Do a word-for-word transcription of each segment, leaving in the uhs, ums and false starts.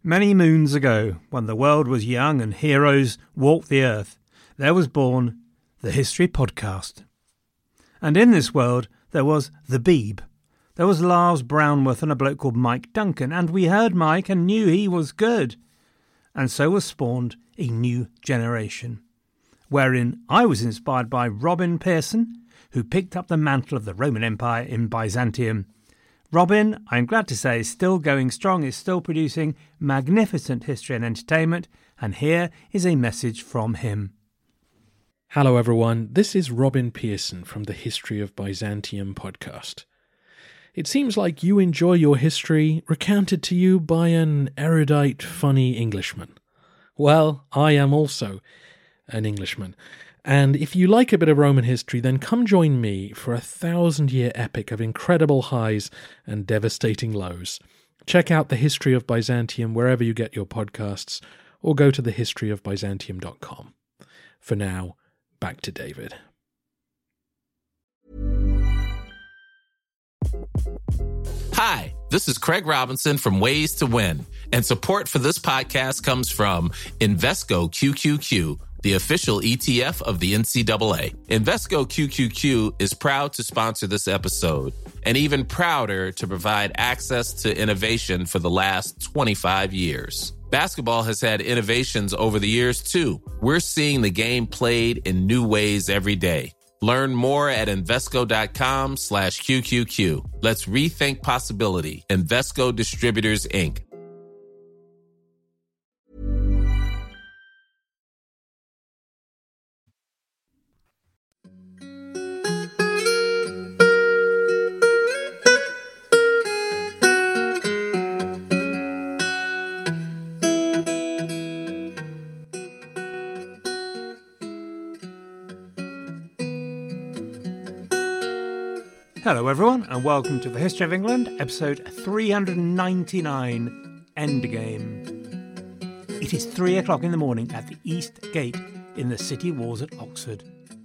Many moons ago, when the world was young and heroes walked the earth, there was born the History Podcast. And in this world, there was the Beeb. There was Lars Brownworth and a bloke called Mike Duncan, and we heard Mike and knew he was good. And so was spawned a new generation, wherein I was inspired by Robin Pearson, who picked up the mantle of the Roman Empire in Byzantium. Robin, I'm glad to say, is still going strong, is still producing magnificent history and entertainment, and here is a message from him. Hello everyone, this is Robin Pearson from the History of Byzantium podcast. It seems like you enjoy your history recounted to you by an erudite, funny Englishman. Well, I am also an Englishman. And if you like a bit of Roman history, then come join me for a thousand-year epic of incredible highs and devastating lows. Check out The History of Byzantium wherever you get your podcasts, or go to the history of byzantium dot com. For now, back to David. Hi, this is Craig Robinson from Ways to Win, and support for this podcast comes from Invesco Q Q Q, the official E T F of the N C double A. Invesco Q Q Q is proud to sponsor this episode, and even prouder to provide access to innovation for the last twenty-five years. Basketball has had innovations over the years, too. We're seeing the game played in new ways every day. Learn more at Invesco.com slash QQQ. Let's rethink possibility. Invesco Distributors, Incorporated. Hello everyone, and welcome to the History of England, episode three hundred ninety-nine, Endgame. It is three o'clock in the morning at the East Gate in the city walls at Oxford.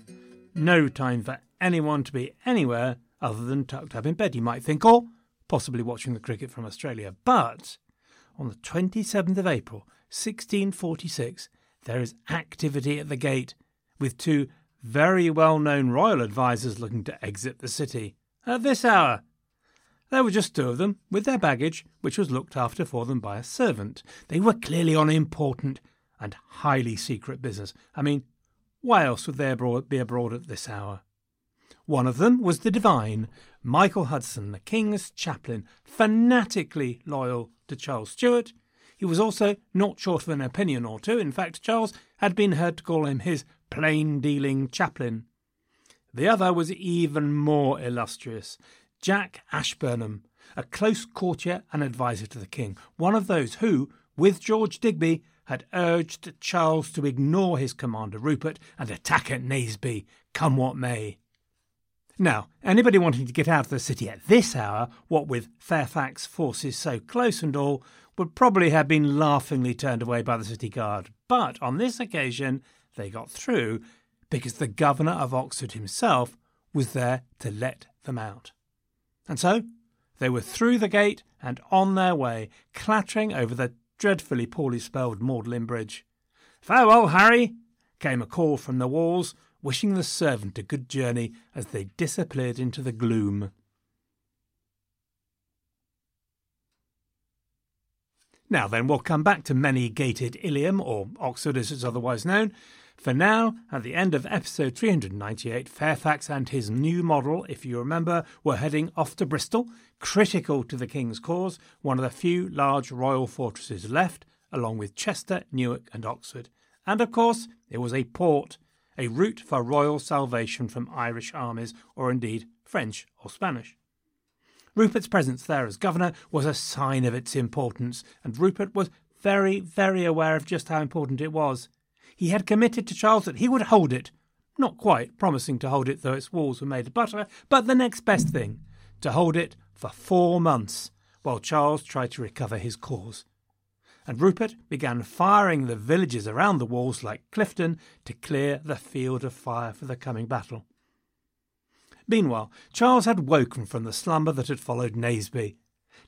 No time for anyone to be anywhere other than tucked up in bed, you might think, or possibly watching the cricket from Australia. But on the twenty-seventh of April, sixteen forty-six, there is activity at the gate, with two very well-known royal advisers looking to exit the city. At this hour, there were just two of them, with their baggage, which was looked after for them by a servant. They were clearly on important and highly secret business. I mean, why else would they abroad, be abroad at this hour? One of them was the divine Michael Hudson, the King's chaplain, fanatically loyal to Charles Stuart. He was also not short of an opinion or two. In fact, Charles had been heard to call him his plain-dealing chaplain. The other was even more illustrious, Jack Ashburnham, a close courtier and adviser to the king, one of those who, with George Digby, had urged Charles to ignore his commander Rupert and attack at Naseby, come what may. Now, anybody wanting to get out of the city at this hour, what with Fairfax forces so close and all, would probably have been laughingly turned away by the city guard. But on this occasion, they got through, because the governor of Oxford himself was there to let them out. And so they were through the gate and on their way, clattering over the dreadfully poorly spelled Magdalen Bridge. "Farewell, Harry," came a call from the walls, wishing the servant a good journey as they disappeared into the gloom. Now then, we'll come back to many-gated Ilium, or Oxford as it's otherwise known. For now, at the end of episode three hundred ninety-eight, Fairfax and his new model, if you remember, were heading off to Bristol, critical to the King's cause, one of the few large royal fortresses left, along with Chester, Newark and Oxford. And of course, it was a port, a route for royal salvation from Irish armies, or indeed French or Spanish. Rupert's presence there as governor was a sign of its importance, and Rupert was very, very aware of just how important it was. He had committed to Charles that he would hold it, not quite promising to hold it though its walls were made of butter, but the next best thing, to hold it for four months, while Charles tried to recover his cause. And Rupert began firing the villages around the walls like Clifton to clear the field of fire for the coming battle. Meanwhile, Charles had woken from the slumber that had followed Naseby.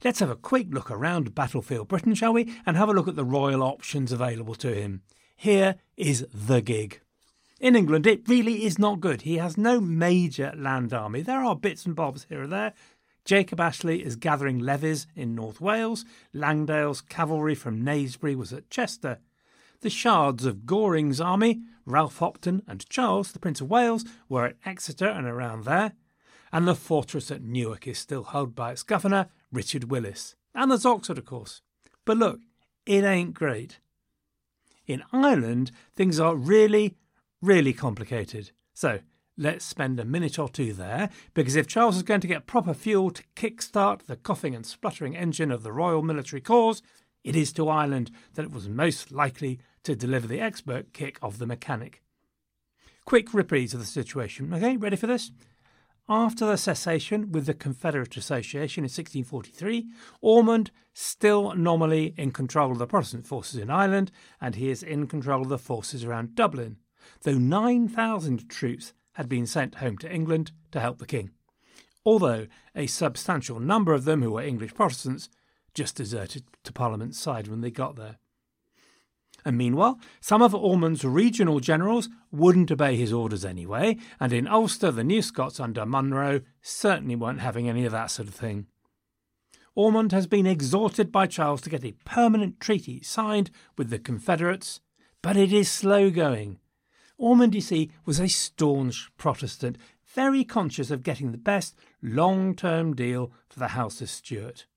let's have a quick look around battlefield Britain, shall we, and have a look at the royal options available to him. Here is the gig. In England, it really is not good. He has no major land army. There are bits and bobs here or there. Jacob Ashley is gathering levies in North Wales. Langdale's cavalry from Naseby was at Chester. The shards of Goring's army, Ralph Hopton and Charles, the Prince of Wales, were at Exeter and around there. And the fortress at Newark is still held by its governor, Richard Willis. And there's Oxford, of course. But look, it ain't great. In Ireland, things are really, really complicated. So let's spend a minute or two there, because if Charles is going to get proper fuel to kick-start the coughing and spluttering engine of the royal military cause, it is to Ireland that it was most likely to deliver the expert kick of the mechanic. Quick reprise of the situation. OK, ready for this? After the cessation with the Confederate Association in sixteen forty-three, Ormond still nominally in control of the Protestant forces in Ireland, and he is in control of the forces around Dublin, though nine thousand troops had been sent home to England to help the king, although a substantial number of them, who were English Protestants, just deserted to Parliament's side when they got there. And meanwhile, some of Ormond's regional generals wouldn't obey his orders anyway, and in Ulster the New Scots under Munro certainly weren't having any of that sort of thing. Ormond has been exhorted by Charles to get a permanent treaty signed with the Confederates, but it is slow going. Ormond, you see, was a staunch Protestant, very conscious of getting the best long-term deal for the House of Stuart.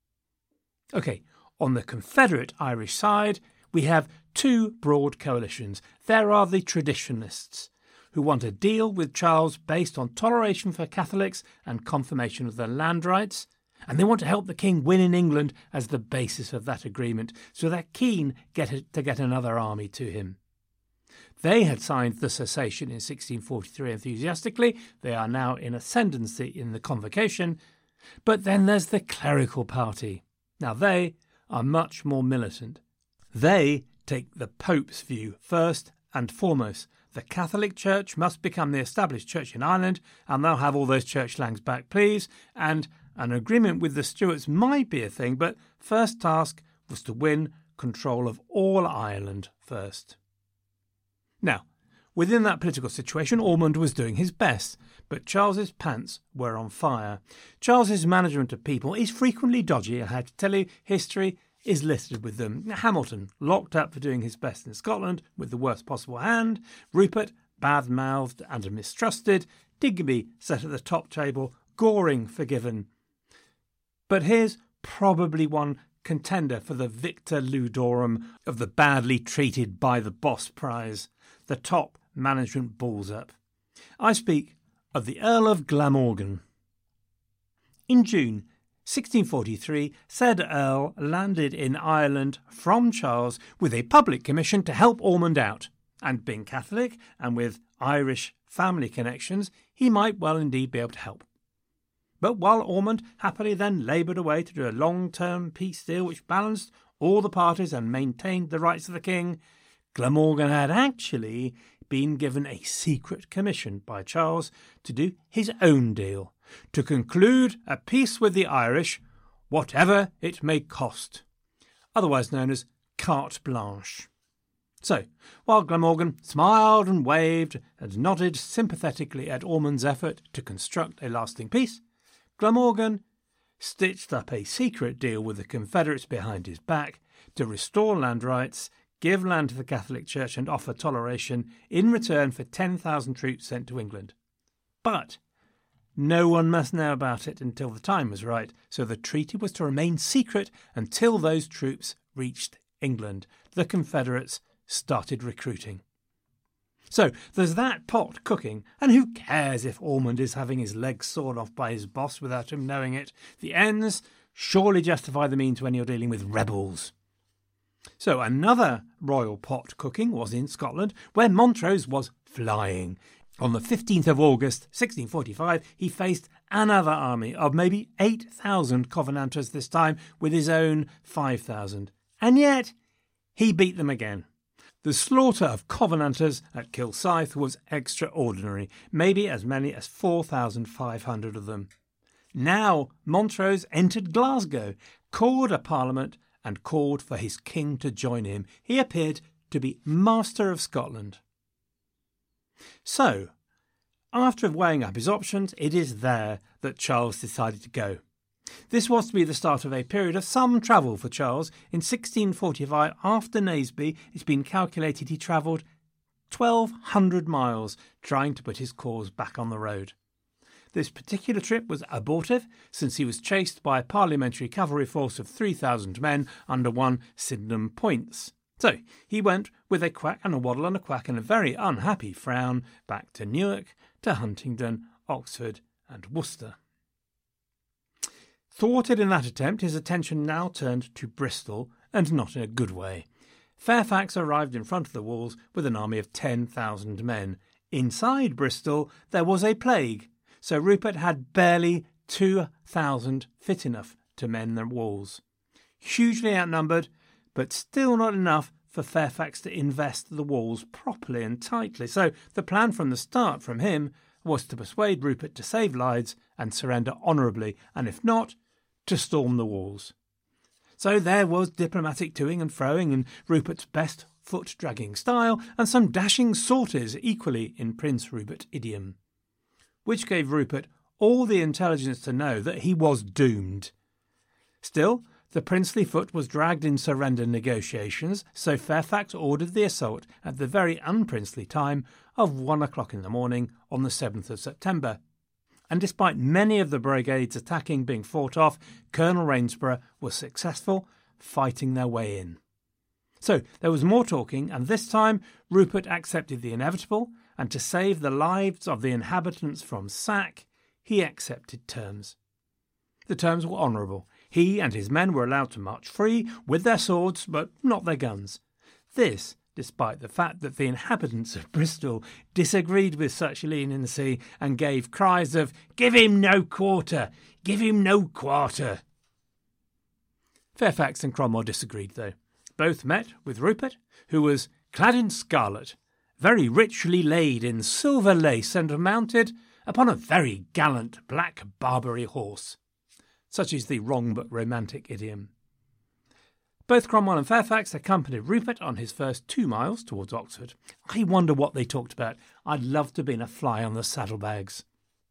OK, on the Confederate Irish side, we have two broad coalitions. There are the traditionalists, who want a deal with Charles based on toleration for Catholics and confirmation of their land rights, and they want to help the king win in England as the basis of that agreement, so they're keen get it, to get another army to him. They had signed the cessation in sixteen forty-three enthusiastically. They are now in ascendancy in the convocation. But then there's the clerical party. Now they are much more militant. They take the Pope's view first and foremost. The Catholic Church must become the established church in Ireland, and they'll have all those church lands back, please. And an agreement with the Stuarts might be a thing, but first task was to win control of all Ireland first. Now, within that political situation, Ormond was doing his best, but Charles's pants were on fire. Charles's management of people is frequently dodgy. I have to tell you, history is littered with them. Hamilton, locked up for doing his best in Scotland with the worst possible hand. Rupert, bad-mouthed and mistrusted. Digby, set at the top table. Goring, forgiven. But here's probably one contender for the Victor Ludorum of the badly treated by the boss prize. The top management balls up. I speak of the Earl of Glamorgan. In June sixteen forty-three, said Earl landed in Ireland from Charles with a public commission to help Ormond out, and being Catholic and with Irish family connections, he might well indeed be able to help. But while Ormond happily then laboured away to do a long-term peace deal which balanced all the parties and maintained the rights of the king, Glamorgan had actually been given a secret commission by Charles to do his own deal, to conclude a peace with the Irish, whatever it may cost, otherwise known as carte blanche. So, while Glamorgan smiled and waved and nodded sympathetically at Ormond's effort to construct a lasting peace, Glamorgan stitched up a secret deal with the Confederates behind his back to restore land rights, give land to the Catholic Church and offer toleration in return for ten thousand troops sent to England. But no one must know about it until the time was right, so the treaty was to remain secret until those troops reached England. The Confederates started recruiting. So there's that pot cooking, and who cares if Ormond is having his legs sawed off by his boss without him knowing it? The ends surely justify the means when you're dealing with rebels. So another royal pot cooking was in Scotland, where Montrose was flying. On the fifteenth of August, sixteen forty-five, he faced another army of maybe eight thousand Covenanters this time, with his own five thousand. And yet, he beat them again. The slaughter of Covenanters at Kilsyth was extraordinary, maybe as many as four thousand five hundred of them. Now Montrose entered Glasgow, called a parliament and called for his king to join him. He appeared to be master of Scotland. So, after weighing up his options, it is there that Charles decided to go. This was to be the start of a period of some travel for Charles. In sixteen forty-five, after Naseby, it's been calculated he travelled twelve hundred miles trying to put his cause back on the road. This particular trip was abortive, since he was chased by a parliamentary cavalry force of three thousand men under one Sydenham Points. So he went with a quack and a waddle and a quack and a very unhappy frown back to Newark, to Huntingdon, Oxford and Worcester. Thwarted in that attempt, his attention now turned to Bristol, and not in a good way. Fairfax arrived in front of the walls with an army of ten thousand men. Inside Bristol there was a plague, so Rupert had barely two thousand fit enough to mend the walls. Hugely outnumbered, but still not enough for Fairfax to invest the walls properly and tightly. So the plan from the start from him was to persuade Rupert to save lives and surrender honourably, and if not, to storm the walls. So there was diplomatic toing and froing in Rupert's best foot-dragging style, and some dashing sorties equally in Prince Rupert idiom, which gave Rupert all the intelligence to know that he was doomed. Still, the princely foot was dragged in surrender negotiations, so Fairfax ordered the assault at the very unprincely time of one o'clock in the morning on the seventh of September. And despite many of the brigades attacking being fought off, Colonel Rainsborough was successful, fighting their way in. So there was more talking, and this time Rupert accepted the inevitable, and to save the lives of the inhabitants from sack, he accepted terms. The terms were honourable. He and his men were allowed to march free with their swords, but not their guns. This despite the fact that the inhabitants of Bristol disagreed with such leniency and gave cries of "Give him no quarter! Give him no quarter!" Fairfax and Cromwell disagreed, though. Both met with Rupert, who was clad in scarlet, very richly laid in silver lace, and mounted upon a very gallant black Barbary horse. Such is the wrong but romantic idiom. Both Cromwell and Fairfax accompanied Rupert on his first two miles towards Oxford. I wonder what they talked about. I'd love to have been a fly on the saddlebags.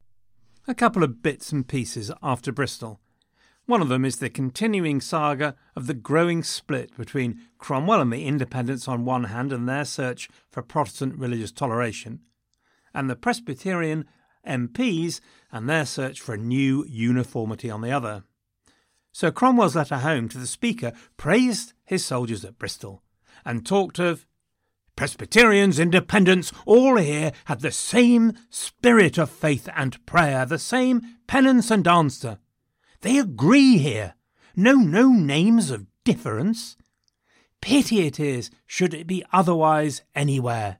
A couple of bits and pieces after Bristol. One of them is the continuing saga of the growing split between Cromwell and the Independents on one hand and their search for Protestant religious toleration, and the Presbyterian M Ps and their search for a new uniformity on the other. So Cromwell's letter home to the Speaker praised his soldiers at Bristol and talked of Presbyterians, Independents, all here had the same spirit of faith and prayer, the same penance and answer. They agree here. No, no names of difference. Pity it is, should it be otherwise anywhere.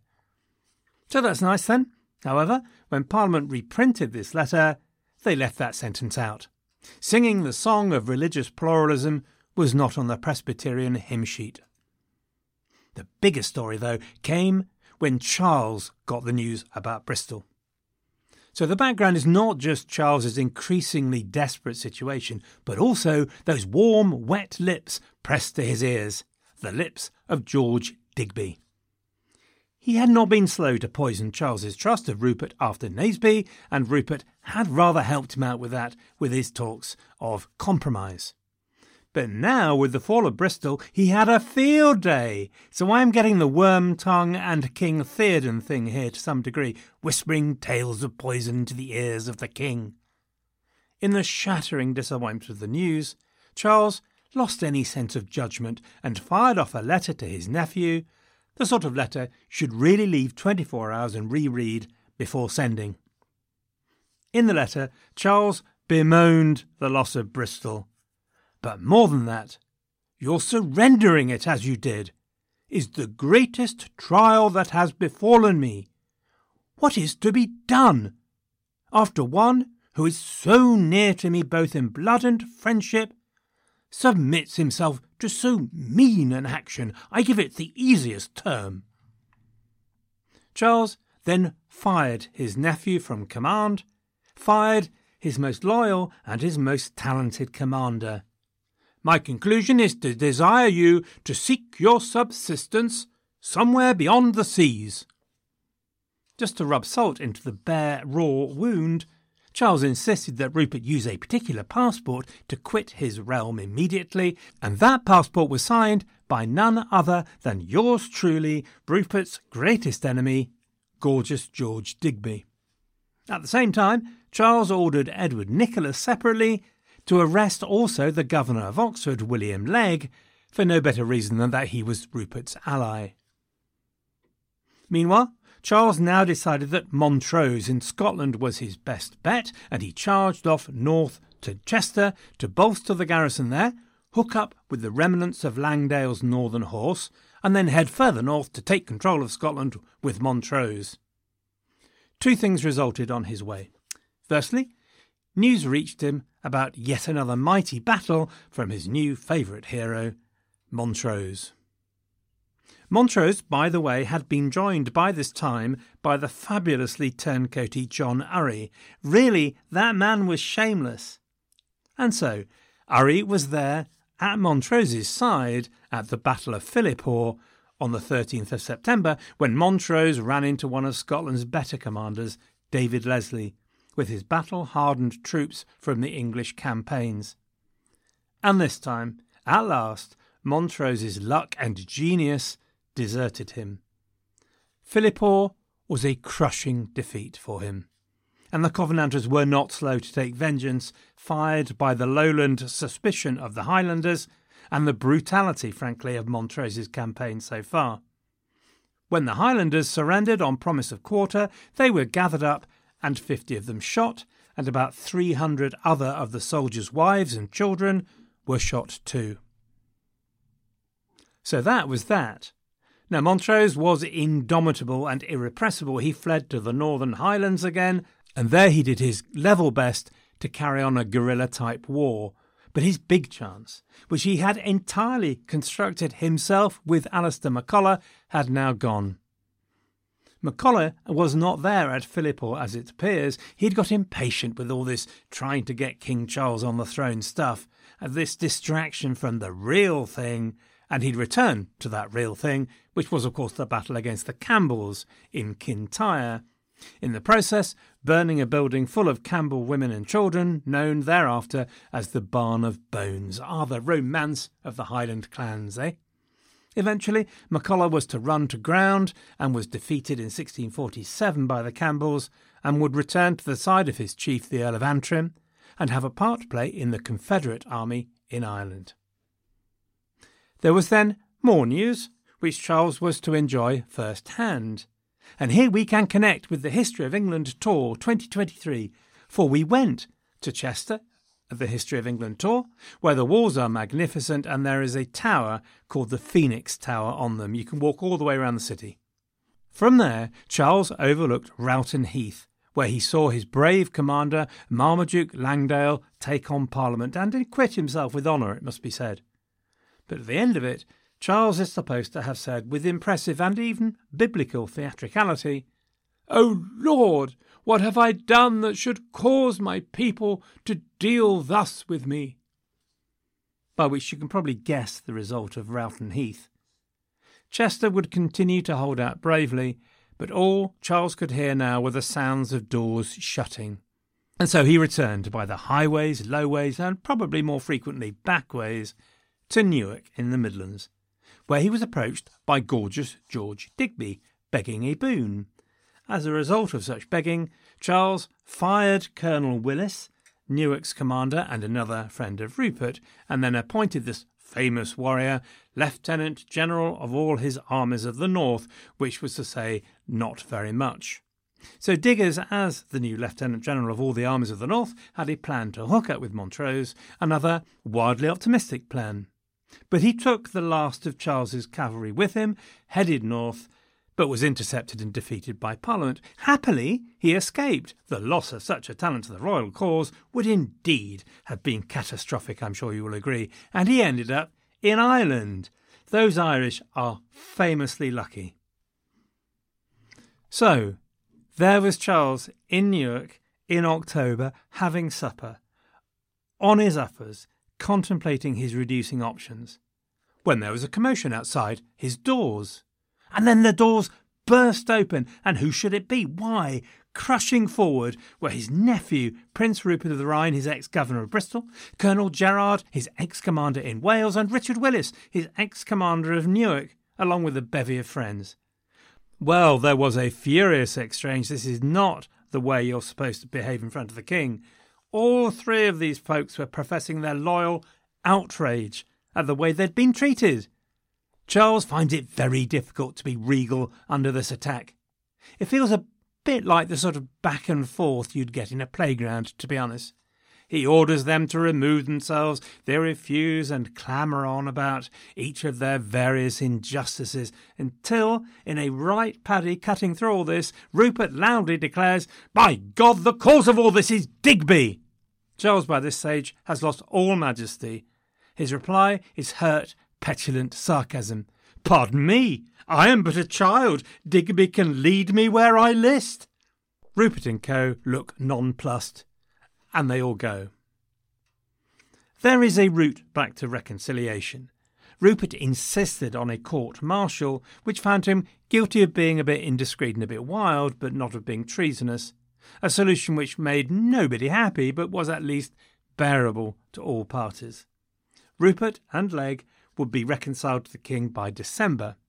So that's nice then. However, when Parliament reprinted this letter, they left that sentence out. Singing the song of religious pluralism was not on the Presbyterian hymn sheet. The bigger story, though, came when Charles got the news about Bristol. So the background is not just Charles's increasingly desperate situation, but also those warm, wet lips pressed to his ears, the lips of George Digby. He had not been slow to poison Charles's trust of Rupert after Naseby, and Rupert had rather helped him out with that with his talks of compromise. But now, with the fall of Bristol, he had a field day. So I'm getting the worm tongue and King Theoden thing here to some degree, whispering tales of poison to the ears of the king. In the shattering disappointment of the news, Charles lost any sense of judgment and fired off a letter to his nephew, the sort of letter you should really leave twenty-four hours and reread before sending. In the letter, Charles bemoaned the loss of Bristol. But more than that, your surrendering it as you did is the greatest trial that has befallen me. What is to be done? After one who is so near to me both in blood and friendship submits himself to so mean an action, I give it the easiest term. Charles then fired his nephew from command, fired his most loyal and his most talented commander. My conclusion is to desire you to seek your subsistence somewhere beyond the seas. Just to rub salt into the bare, raw wound, Charles insisted that Rupert use a particular passport to quit his realm immediately, and that passport was signed by none other than yours truly, Rupert's greatest enemy, Gorgeous George Digby. At the same time, Charles ordered Edward Nicholas separately to arrest also the Governor of Oxford, William Legge, for no better reason than that he was Rupert's ally. Meanwhile, Charles now decided that Montrose in Scotland was his best bet, and he charged off north to Chester to bolster the garrison there, hook up with the remnants of Langdale's Northern Horse, and then head further north to take control of Scotland with Montrose. Two things resulted on his way. Firstly, news reached him about yet another mighty battle from his new favourite hero, Montrose. Montrose, by the way, had been joined by this time by the fabulously turncoaty John Urry. Really, that man was shameless. And so, Urry was there at Montrose's side at the Battle of Philiphaugh on the thirteenth of September, when Montrose ran into one of Scotland's better commanders, David Leslie, with his battle-hardened troops from the English campaigns. And this time, at last, Montrose's luck and genius deserted him. Philiphaugh was a crushing defeat for him, and the Covenanters were not slow to take vengeance, fired by the lowland suspicion of the Highlanders and the brutality, frankly, of Montrose's campaign so far. When the Highlanders surrendered on promise of quarter, they were gathered up and fifty of them shot, and about three hundred other of the soldiers' wives and children were shot too. So that was that. Now, Montrose was indomitable and irrepressible. He fled to the Northern Highlands again, and there he did his level best to carry on a guerrilla-type war. But his big chance, which he had entirely constructed himself with Alistair MacColla, had now gone. MacColla was not there at Philiphaugh, as it appears. He'd got impatient with all this trying to get King Charles on the throne stuff, and this distraction from the real thing, and he'd returned to that real thing, which was, of course, the battle against the Campbells in Kintyre. In the process, burning a building full of Campbell women and children, known thereafter as the Barn of Bones. Ah, the romance of the Highland clans, eh? Eventually, MacColla was to run to ground and was defeated in sixteen forty-seven by the Campbells, and would return to the side of his chief, the Earl of Antrim, and have a part to play in the Confederate army in Ireland. There was then more news, which Charles was to enjoy first-hand. And here we can connect with the History of England Tour twenty twenty-three, for we went to Chester at the History of England Tour, where the walls are magnificent and there is a tower called the Phoenix Tower on them. You can walk all the way around the city. From there, Charles overlooked Rowton Heath, where he saw his brave commander, Marmaduke Langdale, take on Parliament and acquit himself with honour, it must be said. But at the end of it, Charles is supposed to have said, with impressive and even biblical theatricality, "O Lord, what have I done that should cause my people to deal thus with me?" By which you can probably guess the result of Rowton Heath. Chester would continue to hold out bravely, but all Charles could hear now were the sounds of doors shutting. And so he returned by the highways, lowways, and probably more frequently backways, to Newark in the Midlands, where he was approached by Gorgeous George Digby, begging a boon. As a result of such begging, Charles fired Colonel Willis, Newark's commander and another friend of Rupert, and then appointed this famous warrior Lieutenant General of all his armies of the North, which was to say, not very much. So Diggers, as the new Lieutenant General of all the armies of the North, had a plan to hook up with Montrose, another wildly optimistic plan. But he took the last of Charles's cavalry with him, headed north, but was intercepted and defeated by Parliament. Happily, he escaped. The loss of such a talent to the royal cause would indeed have been catastrophic, I'm sure you will agree, and he ended up in Ireland. Those Irish are famously lucky. So, there was Charles in Newark in October, having supper, on his uppers, contemplating his reducing options, when there was a commotion outside his doors. And then the doors burst open, and who should it be? Why, crushing forward were his nephew, Prince Rupert of the Rhine, his ex-governor of Bristol, Colonel Gerard, his ex-commander in Wales, and Richard Willis, his ex-commander of Newark, along with a bevy of friends. Well, there was a furious exchange. This is not the way you're supposed to behave in front of the king. All three of these folks were professing their loyal outrage at the way they'd been treated. Charles finds it very difficult to be regal under this attack. It feels a bit like the sort of back and forth you'd get in a playground, to be honest. He orders them to remove themselves. They refuse and clamour on about each of their various injustices until, in a right paddy cutting through all this, Rupert loudly declares, "By God, the cause of all this is Digby!" Charles, by this stage, has lost all majesty. His reply is hurt, petulant sarcasm. "Pardon me, I am but a child. Digby can lead me where I list." Rupert and co. look nonplussed, and they all go. There is a route back to reconciliation. Rupert insisted on a court-martial, which found him guilty of being a bit indiscreet and a bit wild, but not of being treasonous, a solution which made nobody happy, but was at least bearable to all parties. Rupert and Legge would be reconciled to the king by December.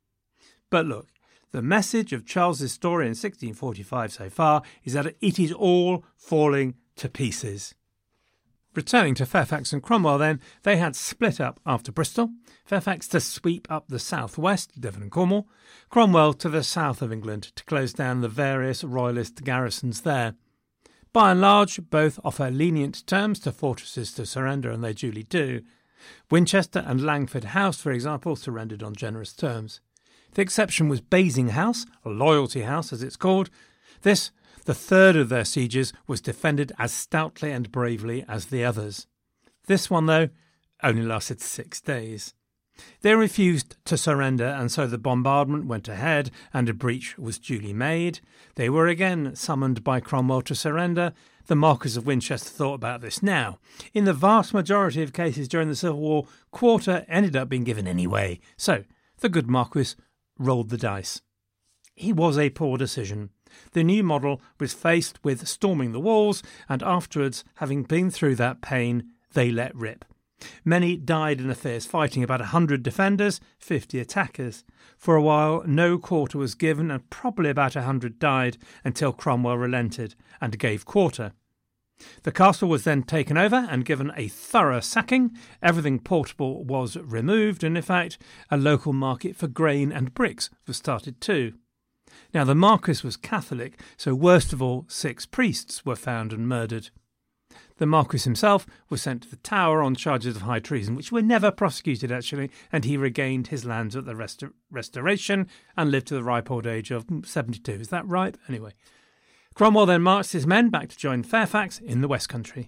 But look, the message of Charles's story in sixteen forty-five so far is that it is all falling to pieces. Returning to Fairfax and Cromwell then, they had split up after Bristol, Fairfax to sweep up the south-west, Devon and Cornwall, Cromwell to the south of England to close down the various royalist garrisons there. By and large, both offer lenient terms to fortresses to surrender, and they duly do. Winchester and Langford House, for example, surrendered on generous terms. The exception was Basing House, or Loyalty House as it's called. This, the third of their sieges, was defended as stoutly and bravely as the others. This one, though, only lasted six days. They refused to surrender, and so the bombardment went ahead and a breach was duly made. They were again summoned by Cromwell to surrender. The Marquis of Winchester thought about this now. In the vast majority of cases during the Civil War, quarter ended up being given anyway. So the good Marquis rolled the dice. It was a poor decision. The new model was faced with storming the walls, and afterwards, having been through that pain, they let rip. Many died in the fierce fighting, about a hundred defenders, fifty attackers. For a while no quarter was given, and probably about a hundred died until Cromwell relented and gave quarter. The castle was then taken over and given a thorough sacking. Everything portable was removed, and in fact a local market for grain and bricks was started too. Now the Marquis was Catholic, so worst of all, six priests were found and murdered. The Marquis himself was sent to the Tower on charges of high treason, which were never prosecuted actually, and he regained his lands at the restor- Restoration and lived to the ripe old age of seventy-two. Is that right? Anyway. Cromwell then marched his men back to join Fairfax in the West Country.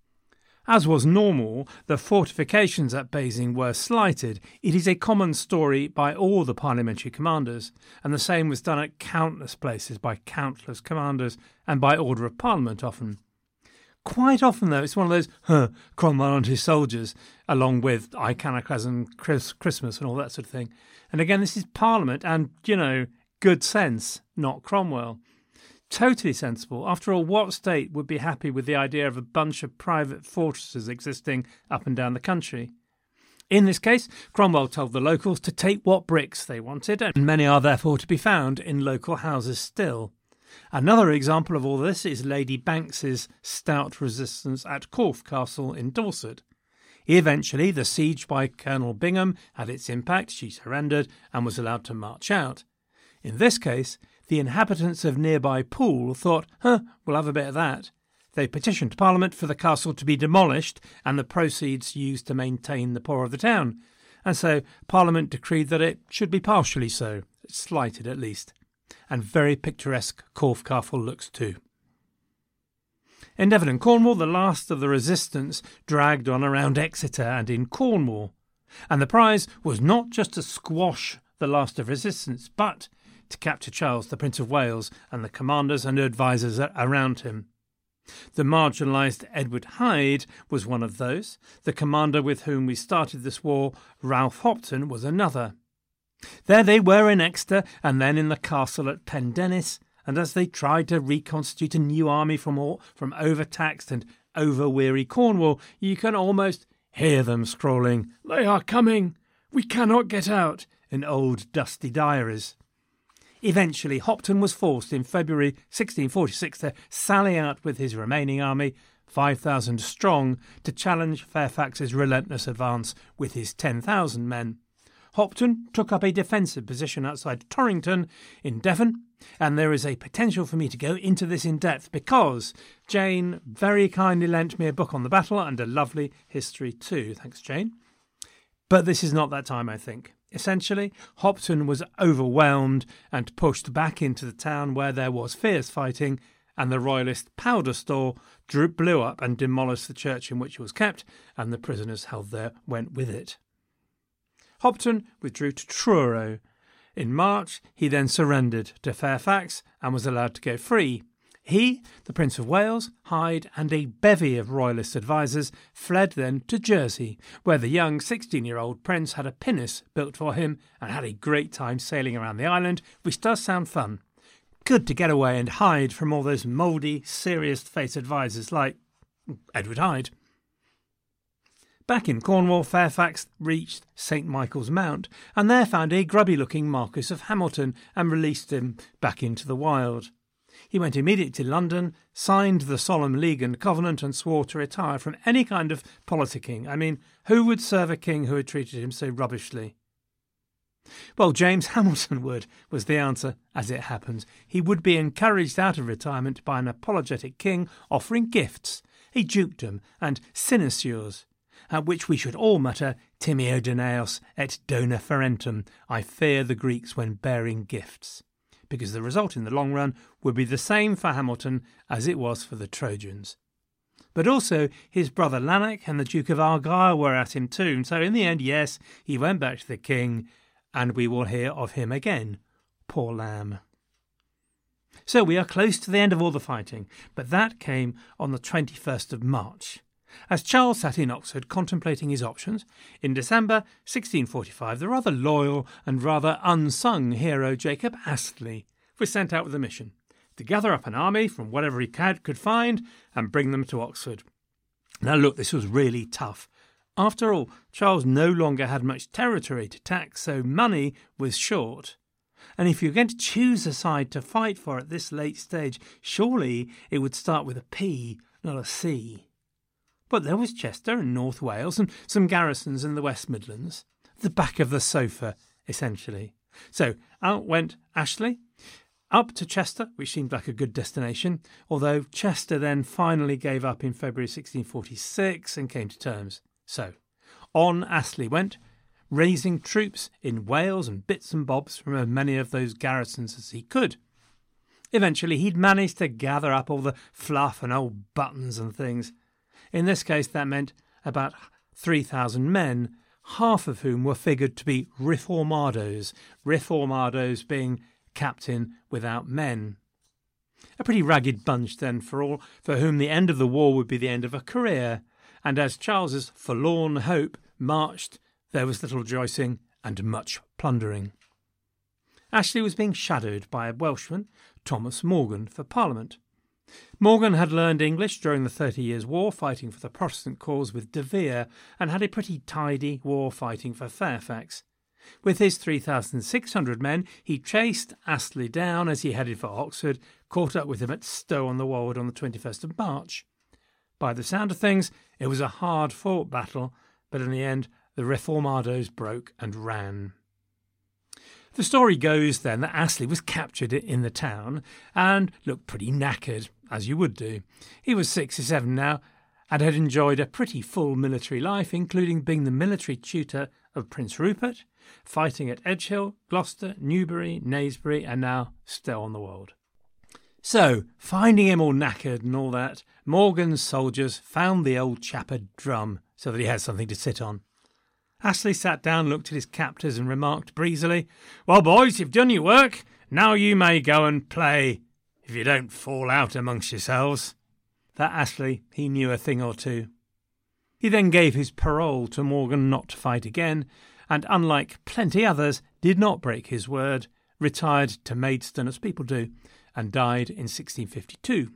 As was normal, the fortifications at Basing were slighted. It is a common story by all the parliamentary commanders, and the same was done at countless places by countless commanders, and by order of Parliament often. Quite often, though, it's one of those, huh, Cromwell and his soldiers, along with Iconoclasm, Chris, Christmas and all that sort of thing. And again, this is Parliament and, you know, good sense, not Cromwell. Totally sensible. After all, what state would be happy with the idea of a bunch of private fortresses existing up and down the country? In this case, Cromwell told the locals to take what bricks they wanted, and many are therefore to be found in local houses still. Another example of all this is Lady Banks's stout resistance at Corfe Castle in Dorset. Eventually, the siege by Colonel Bingham had its impact. She surrendered and was allowed to march out. In this case, the inhabitants of nearby Poole thought, huh, we'll have a bit of that. They petitioned Parliament for the castle to be demolished and the proceeds used to maintain the poor of the town. And so Parliament decreed that it should be partially so, slighted at least. And very picturesque Corfe Castle looks too. In Devon and Cornwall, the last of the resistance dragged on around Exeter and in Cornwall. And the prize was not just to squash the last of resistance, but to capture Charles, the Prince of Wales, and the commanders and advisers around him. The marginalised Edward Hyde was one of those. The commander with whom we started this war, Ralph Hopton, was another. There they were in Exeter and then in the castle at Pendennis, and as they tried to reconstitute a new army from, all, from overtaxed and over-weary Cornwall, you can almost hear them scrawling, "They are coming! We cannot get out!" in old dusty diaries. Eventually, Hopton was forced in February sixteen forty-six to sally out with his remaining army, five thousand strong, to challenge Fairfax's relentless advance with his ten thousand men. Hopton took up a defensive position outside Torrington in Devon, and there is a potential for me to go into this in depth because Jane very kindly lent me a book on the battle and a lovely history too. Thanks, Jane. But this is not that time, I think. Essentially, Hopton was overwhelmed and pushed back into the town where there was fierce fighting, and the royalist powder store drew, blew up and demolished the church in which it was kept, and the prisoners held there went with it. Hopton withdrew to Truro. In March, he then surrendered to Fairfax and was allowed to go free. He, the Prince of Wales, Hyde, and a bevy of royalist advisers fled then to Jersey, where the young sixteen-year-old prince had a pinnace built for him and had a great time sailing around the island, which does sound fun. Good to get away and hide from all those mouldy, serious-faced advisers like Edward Hyde. Back in Cornwall, Fairfax reached Saint Michael's Mount and there found a grubby-looking Marquis of Hamilton and released him back into the wild. He went immediately to London, signed the Solemn League and Covenant and swore to retire from any kind of politicking. I mean, who would serve a king who had treated him so rubbishly? Well, James Hamilton would, was the answer, as it happens. He would be encouraged out of retirement by an apologetic king offering gifts, a dukedom and sinecures, at which we should all mutter, Timeo Danaos et dona ferentum, I fear the Greeks when bearing gifts, because the result in the long run would be the same for Hamilton as it was for the Trojans. But also his brother Lanark and the Duke of Argyll were at him too, so in the end, yes, he went back to the king, and we will hear of him again. Poor lamb. So we are close to the end of all the fighting, but that came on the twenty-first of March. As Charles sat in Oxford contemplating his options, in December sixteen forty-five, the rather loyal and rather unsung hero Jacob Astley was sent out with a mission to gather up an army from whatever he could find and bring them to Oxford. Now look, this was really tough. After all, Charles no longer had much territory to tax, so money was short. And if you're going to choose a side to fight for at this late stage, surely it would start with a P, not a C. But there was Chester and North Wales and some garrisons in the West Midlands. The back of the sofa, essentially. So out went Ashley, up to Chester, which seemed like a good destination, although Chester then finally gave up in February sixteen forty-six and came to terms. So on Astley went, raising troops in Wales and bits and bobs from as many of those garrisons as he could. Eventually he'd managed to gather up all the fluff and old buttons and things. In this case, that meant about three thousand men, half of whom were figured to be reformados, reformados being captain without men. A pretty ragged bunch, then, for all for whom the end of the war would be the end of a career, and as Charles's forlorn hope marched, there was little rejoicing and much plundering. Ashley was being shadowed by a Welshman, Thomas Morgan, for Parliament. Morgan had learned English during the Thirty Years' War, fighting for the Protestant cause with De Vere, and had a pretty tidy war fighting for Fairfax. With his three thousand six hundred men, he chased Astley down as he headed for Oxford, caught up with him at Stow-on-the-Wold on the twenty-first of March. By the sound of things, it was a hard-fought battle, but in the end, the reformados broke and ran. The story goes then that Astley was captured in the town and looked pretty knackered, as you would do. He was sixty-seven now and had enjoyed a pretty full military life, including being the military tutor of Prince Rupert, fighting at Edgehill, Gloucester, Newbury, Naysbury, and now Stow-on-the-Wold. So, finding him all knackered and all that, Morgan's soldiers found the old chap a drum so that he had something to sit on. Astley sat down, looked at his captors and remarked breezily, "Well, boys, you've done your work. Now you may go and play, if you don't fall out amongst yourselves." that Astley, he knew a thing or two. He then gave his parole to Morgan not to fight again, and unlike plenty others, did not break his word, retired to Maidstone as people do, and died in sixteen fifty-two.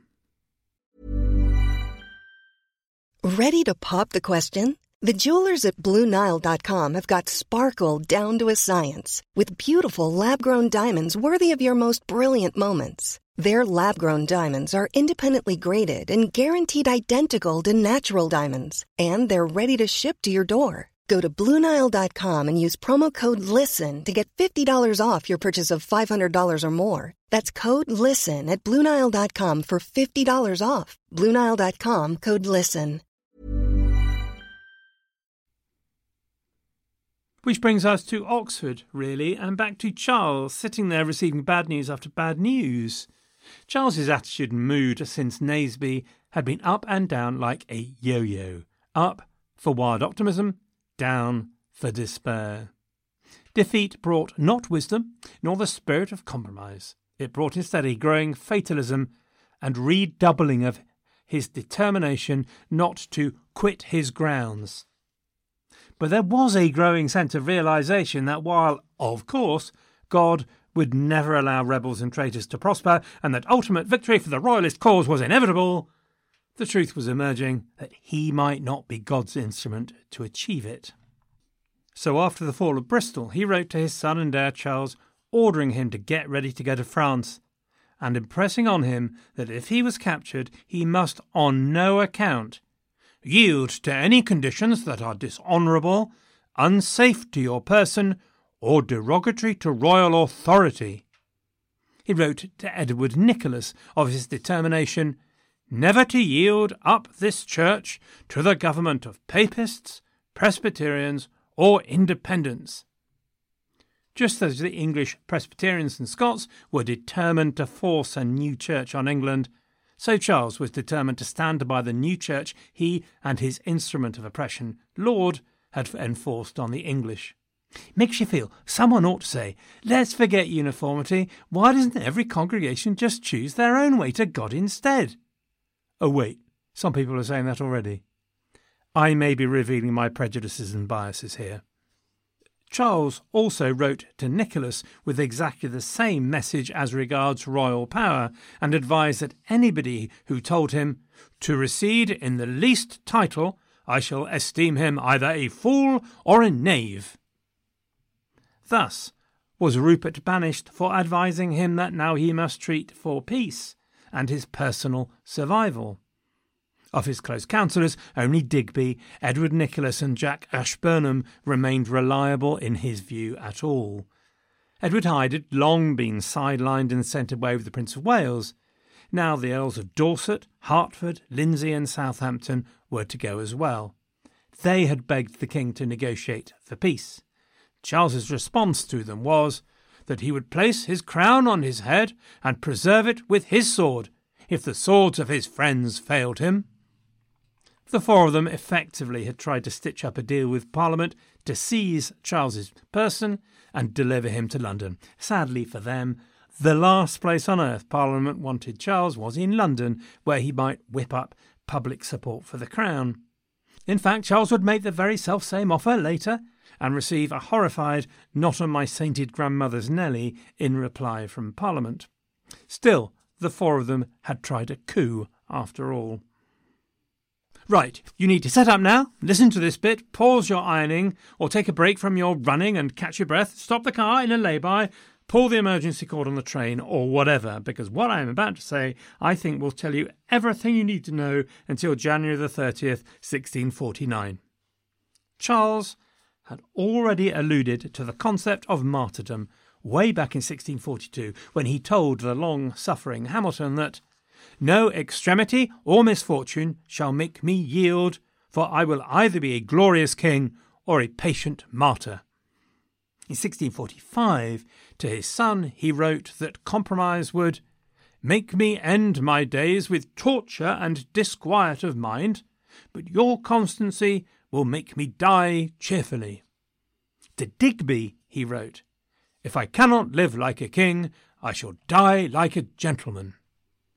Ready to pop the question? The jewelers at Blue Nile dot com have got sparkle down to a science with beautiful lab-grown diamonds worthy of your most brilliant moments. Their lab-grown diamonds are independently graded and guaranteed identical to natural diamonds, and they're ready to ship to your door. Go to Blue Nile dot com and use promo code LISTEN to get fifty dollars off your purchase of five hundred dollars or more. That's code LISTEN at Blue Nile dot com for fifty dollars off. Blue Nile dot com, code LISTEN. Which brings us to Oxford, really, and back to Charles, sitting there receiving bad news after bad news. Charles's attitude and mood since Naseby had been up and down like a yo-yo. Up for wild optimism, down for despair. Defeat brought not wisdom, nor the spirit of compromise. It brought instead a growing fatalism and redoubling of his determination not to quit his grounds. But there was a growing sense of realisation that while, of course, God would never allow rebels and traitors to prosper, and that ultimate victory for the royalist cause was inevitable, the truth was emerging that he might not be God's instrument to achieve it. So after the fall of Bristol, he wrote to his son and heir Charles, ordering him to get ready to go to France, and impressing on him that if he was captured, he must on no account yield to any conditions that are dishonourable, unsafe to your person, or derogatory to royal authority. He wrote to Edward Nicholas of his determination never to yield up this church to the government of Papists, Presbyterians, or Independents. Just as the English Presbyterians and Scots were determined to force a new church on England, so Charles was determined to stand by the new church he and his instrument of oppression, Laud, had enforced on the English. Makes you feel someone ought to say, let's forget uniformity. Why doesn't every congregation just choose their own way to God instead? Oh wait, some people are saying that already. I may be revealing my prejudices and biases here. Charles also wrote to Nicholas with exactly the same message as regards royal power, and advised that anybody who told him to recede in the least title, I shall esteem him either a fool or a knave. Thus was Rupert banished for advising him that now he must treat for peace and his personal survival. Of his close counsellors, only Digby, Edward Nicholas and Jack Ashburnham remained reliable in his view at all. Edward Hyde had long been sidelined and sent away with the Prince of Wales. Now the Earls of Dorset, Hertford, Lindsey and Southampton were to go as well. They had begged the king to negotiate for peace. Charles's response to them was that he would place his crown on his head and preserve it with his sword, if the swords of his friends failed him. The four of them effectively had tried to stitch up a deal with Parliament to seize Charles's person and deliver him to London. Sadly for them, the last place on earth Parliament wanted Charles was in London, where he might whip up public support for the crown. In fact, Charles would make the very self-same offer later and receive a horrified, not on my sainted grandmother's Nelly, in reply from Parliament. Still, the four of them had tried a coup after all. Right, you need to set up now, listen to this bit, pause your ironing, or take a break from your running and catch your breath, stop the car in a lay-by, pull the emergency cord on the train, or whatever, because what I am about to say, I think, will tell you everything you need to know until January the thirtieth, sixteen forty-nine. Charles had already alluded to the concept of martyrdom way back in sixteen forty-two, when he told the long-suffering Hamilton that no extremity or misfortune shall make me yield, for I will either be a glorious king or a patient martyr. In sixteen forty-five, to his son, he wrote that compromise would make me end my days with torture and disquiet of mind, but your constancy will make me die cheerfully. To Digby, he wrote, if I cannot live like a king, I shall die like a gentleman.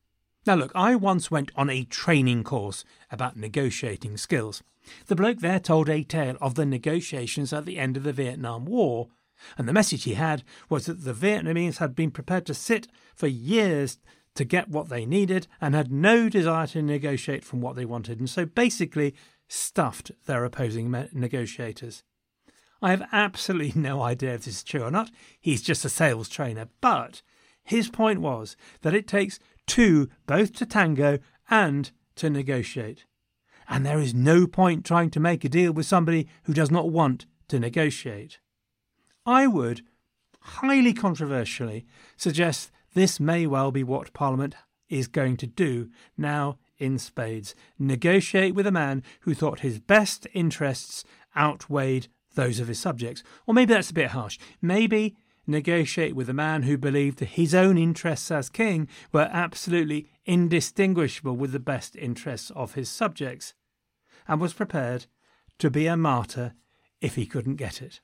Now look, I once went on a training course about negotiating skills. The bloke there told a tale of the negotiations at the end of the Vietnam War, and the message he had was that the Vietnamese had been prepared to sit for years to get what they needed and had no desire to negotiate from what they wanted, and so basically stuffed their opposing negotiators. I have absolutely no idea if this is true or not. He's just a sales trainer, but his point was that it takes two both to tango and to negotiate. And there is no point trying to make a deal with somebody who does not want to negotiate. I would, highly controversially, suggest this may well be what Parliament is going to do now in spades. Negotiate with a man who thought his best interests outweighed those of his subjects. Or maybe that's a bit harsh. Maybe negotiate with a man who believed that his own interests as king were absolutely indistinguishable with the best interests of his subjects, and was prepared to be a martyr if he couldn't get it.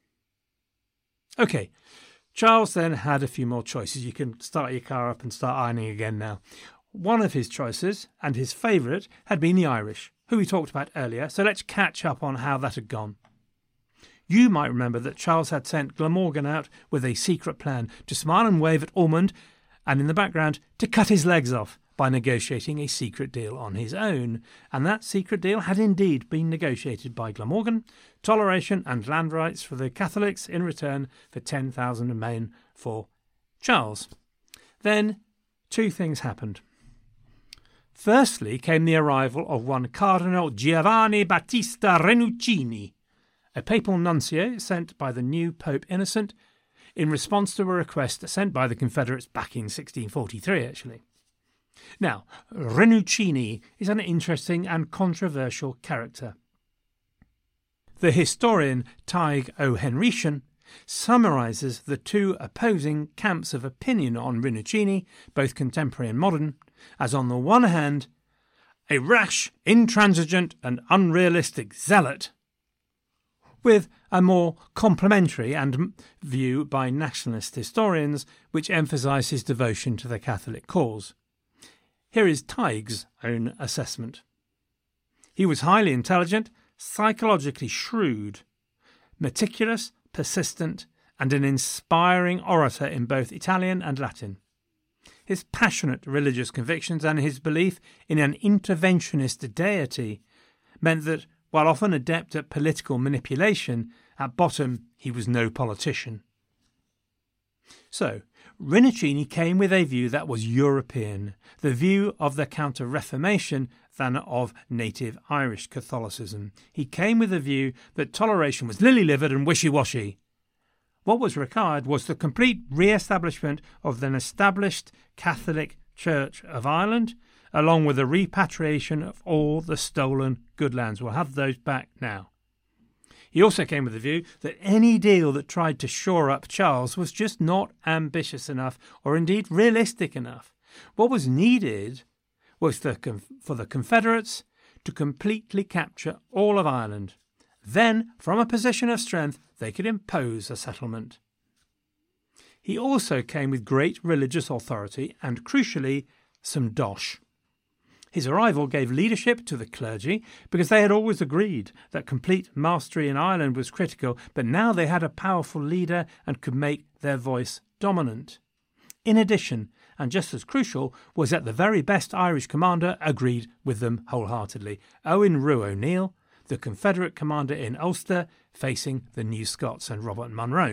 OK, Charles then had a few more choices. You can start your car up and start ironing again now. One of his choices, and his favourite, had been the Irish, who we talked about earlier, so let's catch up on how that had gone. You might remember that Charles had sent Glamorgan out with a secret plan to smile and wave at Ormond, and in the background to cut his legs off by negotiating a secret deal on his own. And that secret deal had indeed been negotiated by Glamorgan: toleration and land rights for the Catholics in return for ten thousand men for Charles. Then two things happened. Firstly came the arrival of one Cardinal Giovanni Battista Rinuccini, a papal nuncio sent by the new Pope Innocent in response to a request sent by the Confederates back in sixteen forty-three, actually. Now, Rinuccini is an interesting and controversial character. The historian Tig O'Henrician summarises the two opposing camps of opinion on Rinuccini, both contemporary and modern, as on the one hand, a rash, intransigent and unrealistic zealot, with a more complimentary and view by nationalist historians which emphasise his devotion to the Catholic cause. Here is Tig's own assessment. He was highly intelligent, psychologically shrewd, meticulous, persistent, and an inspiring orator in both Italian and Latin. His passionate religious convictions and his belief in an interventionist deity meant that, while often adept at political manipulation, at bottom he was no politician. So, Rinuccini came with a view that was European, the view of the Counter-Reformation than of native Irish Catholicism. He came with a view that toleration was lily-livered and wishy-washy. What was required was the complete re-establishment of an established Catholic Church of Ireland, along with the repatriation of all the stolen good lands. We'll have those back now. He also came with the view that any deal that tried to shore up Charles was just not ambitious enough, or indeed realistic enough. What was needed was the, for the Confederates to completely capture all of Ireland. Then, from a position of strength, they could impose a settlement. He also came with great religious authority and, crucially, some dosh. His arrival gave leadership to the clergy because they had always agreed that complete mastery in Ireland was critical, but now they had a powerful leader and could make their voice dominant. In addition, and just as crucial, was that the very best Irish commander agreed with them wholeheartedly, Owen Rue O'Neill, the Confederate commander in Ulster, facing the New Scots and Robert Monroe.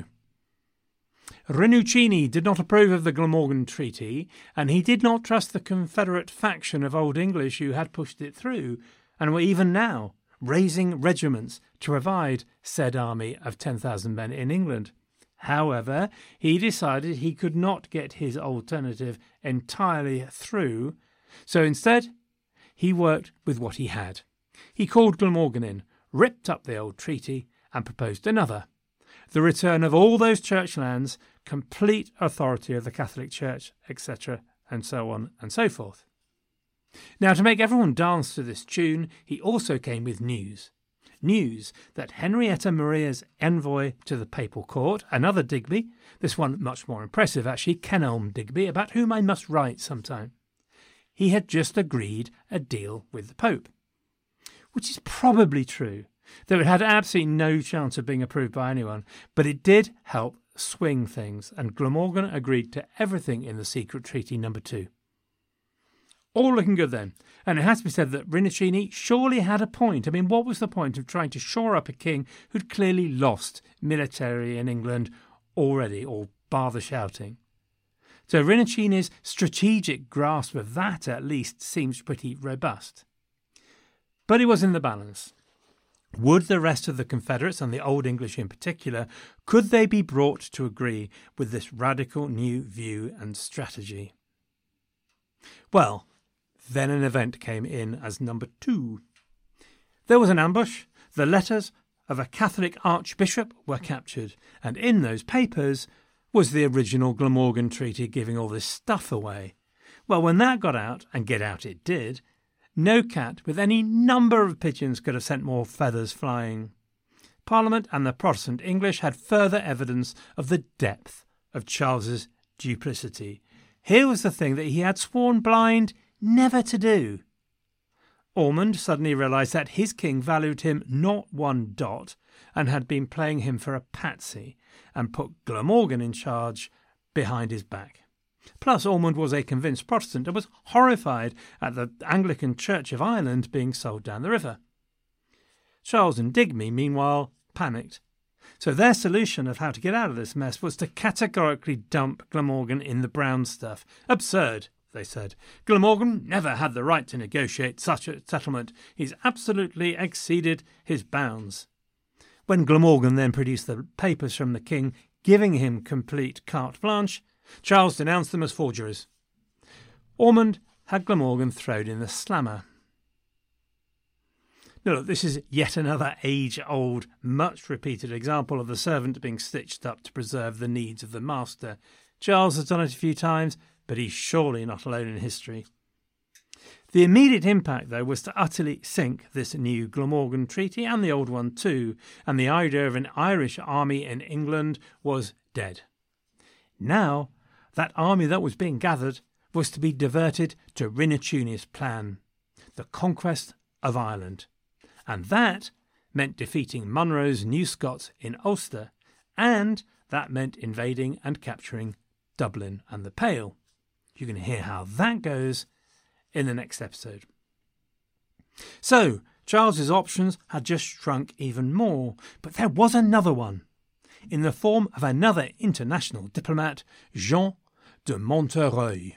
Rinuccini did not approve of the Glamorgan Treaty, and he did not trust the Confederate faction of Old English who had pushed it through, and were even now raising regiments to provide said army of ten thousand men in England. However, he decided he could not get his alternative entirely through, so instead he worked with what he had. He called Glamorgan in, ripped up the old treaty, and proposed another: the return of all those church lands, complete authority of the Catholic Church, et cetera, and so on and so forth. Now, to make everyone dance to this tune, he also came with news. News that Henrietta Maria's envoy to the papal court, another Digby, this one much more impressive actually, Kenelm Digby, about whom I must write sometime. he had just agreed a deal with the Pope. Which is probably true, though it had absolutely no chance of being approved by anyone, but it did help swing things, and Glamorgan agreed to everything in the secret treaty number two. All looking good then, and it has to be said that Rinuccini surely had a point. I mean, what was the point of trying to shore up a king who'd clearly lost military in England already, or bar the shouting? So Rinuccini's strategic grasp of that at least seems pretty robust. But he was in the balance. Would the rest of the Confederates, and the Old English in particular, could they be brought to agree with this radical new view and strategy? Well, then an event came in as number two. There was an ambush. The letters of a Catholic archbishop were captured, and in those papers was the original Glamorgan Treaty giving all this stuff away. Well, when that got out, and get out it did, no cat with any number of pigeons could have sent more feathers flying. Parliament and the Protestant English had further evidence of the depth of Charles's duplicity. Here was the thing that he had sworn blind never to do. Ormond suddenly realised that his king valued him not one dot and had been playing him for a patsy, and put Glamorgan in charge behind his back. Plus, Ormond was a convinced Protestant and was horrified at the Anglican Church of Ireland being sold down the river. Charles and Digby, meanwhile, panicked. So their solution of how to get out of this mess was to categorically dump Glamorgan in the brown stuff. Absurd, they said. Glamorgan never had the right to negotiate such a settlement. He's absolutely exceeded his bounds. When Glamorgan then produced the papers from the king, giving him complete carte blanche, Charles denounced them as forgeries. Ormond had Glamorgan thrown in the slammer. Now, look, this is yet another age-old, much-repeated example of the servant being stitched up to preserve the needs of the master. Charles has done it a few times, but he's surely not alone in history. The immediate impact, though, was to utterly sink this new Glamorgan Treaty, and the old one too, and the idea of an Irish army in England was dead. Now, that army that was being gathered was to be diverted to Rinuccini's plan, the conquest of Ireland. And that meant defeating Munro's New Scots in Ulster, and that meant invading and capturing Dublin and the Pale. You're going to hear how that goes in the next episode. So, Charles's options had just shrunk even more, but there was another one, in the form of another international diplomat, Jean de Montereuil.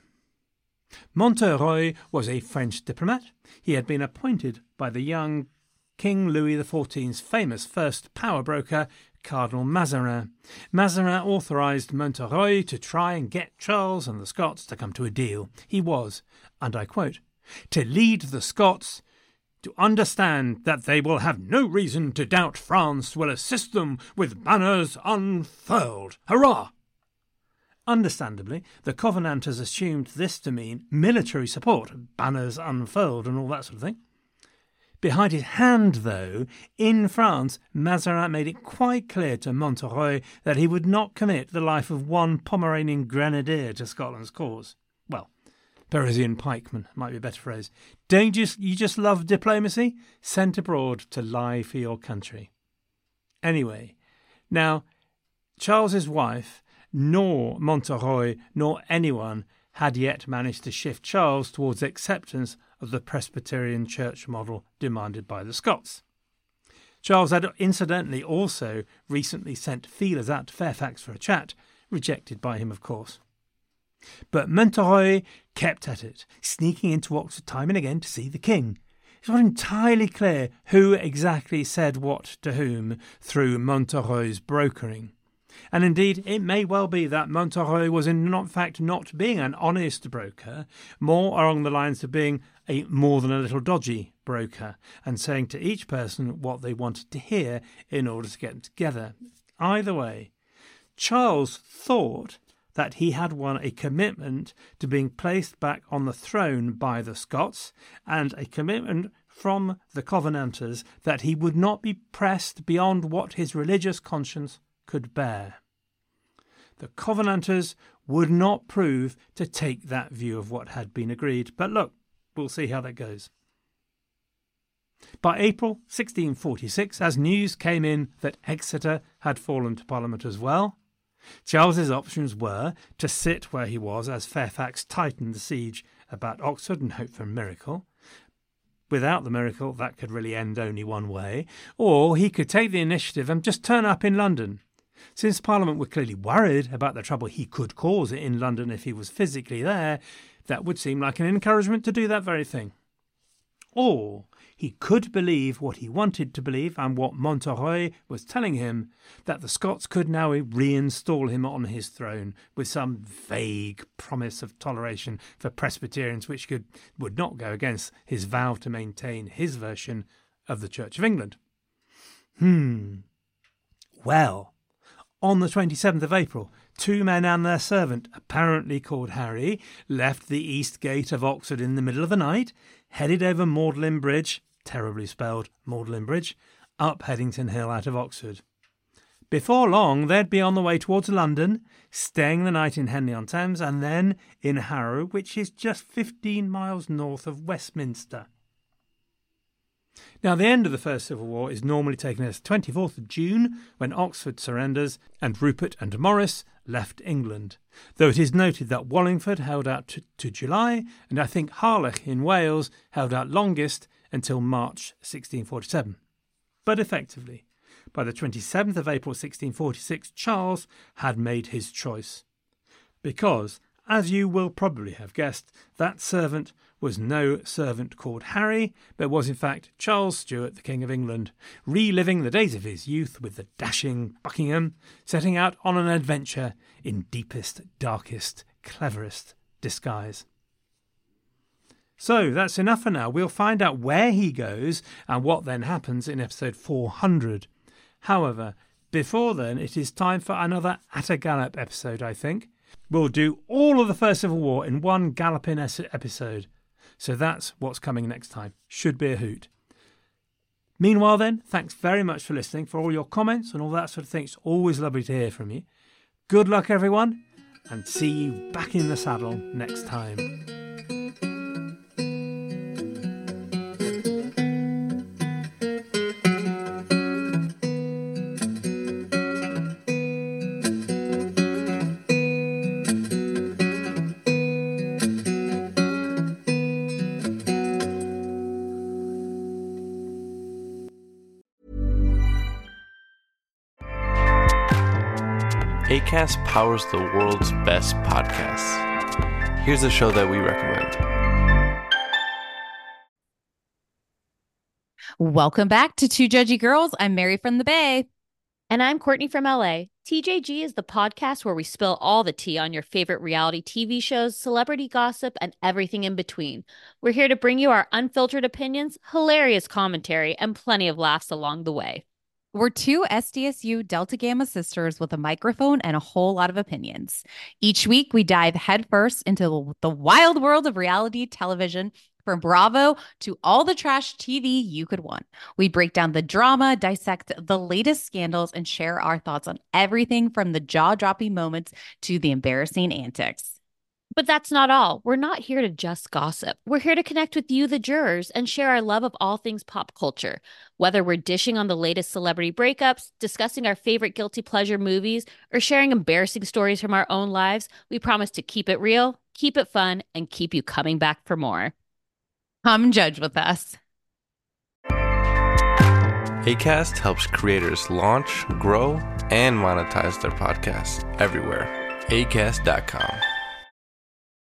Montereuil was a French diplomat. He had been appointed by the young King Louis the fourteenth's famous first power broker, Cardinal Mazarin. Mazarin authorised Montereuil to try and get Charles and the Scots to come to a deal. He was, and I quote, to lead the Scots to understand that they will have no reason to doubt France will assist them with banners unfurled. Hurrah! Understandably, the Covenanters assumed this to mean military support, banners unfurled and all that sort of thing. Behind his hand, though, in France, Mazarin made it quite clear to Montereuil that he would not commit the life of one Pomeranian grenadier to Scotland's cause. Well, Parisian pikeman might be a better phrase. Don't you, you just love diplomacy? Sent abroad to lie for your country. Anyway, now, Charles's wife, nor Montereuil, nor anyone had yet managed to shift Charles towards acceptance of the Presbyterian church model demanded by the Scots. Charles had incidentally also recently sent feelers out to Fairfax for a chat, rejected by him, of course. But Montereuil kept at it, sneaking into Oxford time and again to see the king. It's not entirely clear who exactly said what to whom through Montereuil's brokering. And indeed, it may well be that Montereuil was in not, fact not being an honest broker, more along the lines of being a more than a little dodgy broker, and saying to each person what they wanted to hear in order to get them together. Either way, Charles thought that he had won a commitment to being placed back on the throne by the Scots, and a commitment from the Covenanters that he would not be pressed beyond what his religious conscience could bear. The Covenanters would not prove to take that view of what had been agreed. But look, we'll see how that goes. By April sixteen forty-six, as news came in that Exeter had fallen to Parliament as well, Charles's options were to sit where he was as Fairfax tightened the siege about Oxford and hope for a miracle. Without the miracle, that could really end only one way. Or he could take the initiative and just turn up in London. Since Parliament were clearly worried about the trouble he could cause in London if he was physically there, that would seem like an encouragement to do that very thing. Or he could believe what he wanted to believe and what Monterey was telling him, that the Scots could now reinstall him on his throne with some vague promise of toleration for Presbyterians which could would not go against his vow to maintain his version of the Church of England. Hmm. Well, on the twenty-seventh of April, two men and their servant, apparently called Harry, left the east gate of Oxford in the middle of the night, headed over Magdalen Bridge, terribly spelled Magdalen Bridge, up Headington Hill out of Oxford. Before long, they'd be on the way towards London, staying the night in Henley-on-Thames, and then in Harrow, which is just fifteen miles north of Westminster. Now, the end of the First Civil War is normally taken as twenty-fourth of June, when Oxford surrenders and Rupert and Maurice left England, though it is noted that Wallingford held out to, to July, and I think Harlech in Wales held out longest until March sixteen forty-seven. But effectively, by the twenty-seventh of April sixteen forty-six, Charles had made his choice. Because, as you will probably have guessed, that servant was no servant called Harry, but was in fact Charles Stuart, the King of England, reliving the days of his youth with the dashing Buckingham, setting out on an adventure in deepest, darkest, cleverest disguise. So that's enough for now. We'll find out where he goes and what then happens in episode four hundred. However, before then, it is time for another At a Gallop episode, I think. We'll do all of the First Civil War in one galloping episode. So that's what's coming next time. Should be a hoot. Meanwhile then, thanks very much for listening, for all your comments and all that sort of thing. It's always lovely to hear from you. Good luck, everyone, and see you back in the saddle next time. Acast powers the world's best podcasts. Here's a show that we recommend. Welcome back to Two Judgy Girls. I'm Mary from the Bay. And I'm Courtney from L A. T J G is the podcast where we spill all the tea on your favorite reality T V shows, celebrity gossip, and everything in between. We're here to bring you our unfiltered opinions, hilarious commentary, and plenty of laughs along the way. We're two S D S U Delta Gamma sisters with a microphone and a whole lot of opinions. Each week, we dive headfirst into the wild world of reality television, from Bravo to all the trash T V you could want. We break down the drama, dissect the latest scandals, and share our thoughts on everything from the jaw-dropping moments to the embarrassing antics. But that's not all. We're not here to just gossip. We're here to connect with you, the jurors, and share our love of all things pop culture. Whether we're dishing on the latest celebrity breakups, discussing our favorite guilty pleasure movies, or sharing embarrassing stories from our own lives, we promise to keep it real, keep it fun, and keep you coming back for more. Come judge with us. Acast helps creators launch, grow, and monetize their podcasts everywhere. acast dot com.